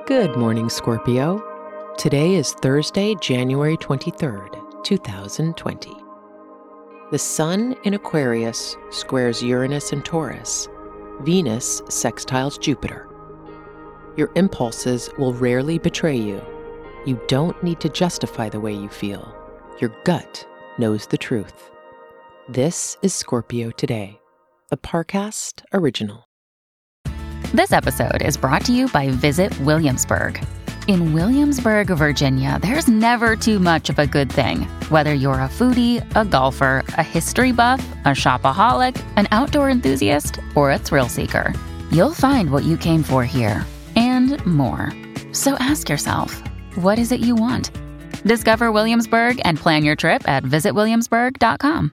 Good morning, Scorpio. Today is Thursday, January 23rd, 2020. The Sun in Aquarius squares Uranus and Taurus. Venus sextiles Jupiter. Your impulses will rarely betray you. You don't need to justify the way you feel. Your gut knows the truth. This is Scorpio Today, a Parcast original. This episode is brought to you by Visit Williamsburg. In Williamsburg, Virginia, there's never too much of a good thing. Whether you're a foodie, a golfer, a history buff, a shopaholic, an outdoor enthusiast, or a thrill seeker, you'll find what you came for here and more. So ask yourself, what is it you want? Discover Williamsburg and plan your trip at visitwilliamsburg.com.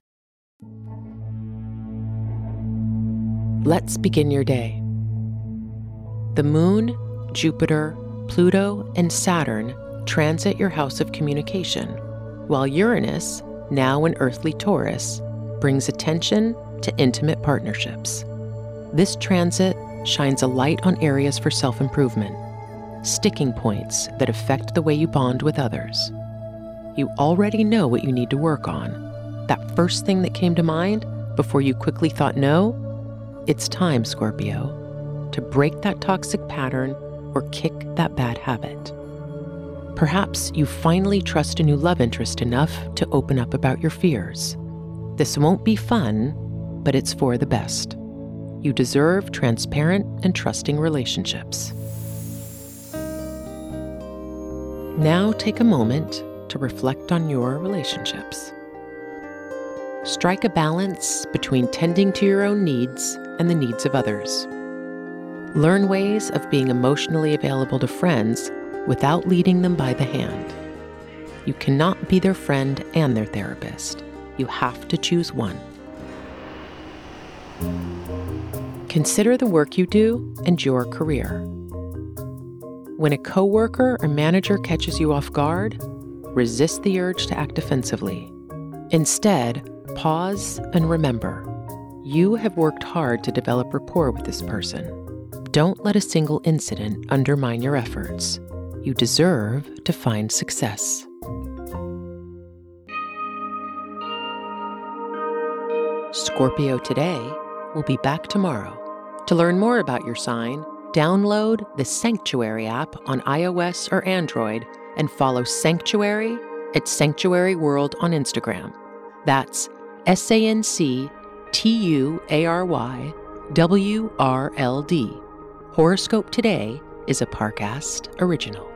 Let's begin your day. The Moon, Jupiter, Pluto, and Saturn transit your house of communication, while Uranus, now in earthly Taurus, brings attention to intimate partnerships. This transit shines a light on areas for self-improvement, sticking points that affect the way you bond with others. You already know what you need to work on. That first thing that came to mind before you quickly thought no? It's time, Scorpio, to break that toxic pattern or kick that bad habit. Perhaps you finally trust a new love interest enough to open up about your fears. This won't be fun, but it's for the best. You deserve transparent and trusting relationships. Now take a moment to reflect on your relationships. Strike a balance between tending to your own needs and the needs of others. Learn ways of being emotionally available to friends without leading them by the hand. You cannot be their friend and their therapist. You have to choose one. Consider the work you do and your career. When a coworker or manager catches you off guard, resist the urge to act defensively. Instead, pause and remember, you have worked hard to develop rapport with this person. Don't let a single incident undermine your efforts. You deserve to find success. Scorpio Today will be back tomorrow. To learn more about your sign, download the Sanctuary app on iOS or Android and follow Sanctuary at Sanctuary World on Instagram. That's SanctuaryWRLD. Horoscope Today is a Parcast original.